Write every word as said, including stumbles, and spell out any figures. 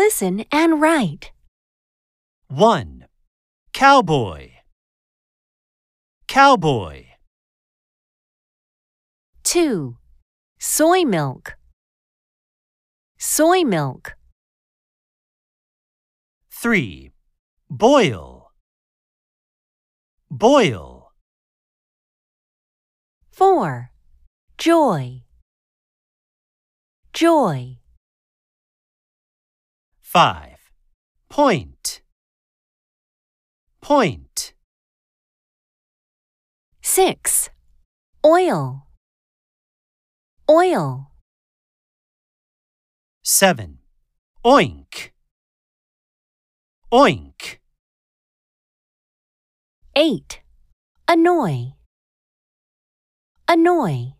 Listen and write. one. Cowboy. Cowboy. two. Soy milk. Soy milk. three. Boil. Boil. four. Joy. Joy. five. Point. Point. six. Oil. Oil. seven. Oink. Oink. eight. Annoy. Annoy.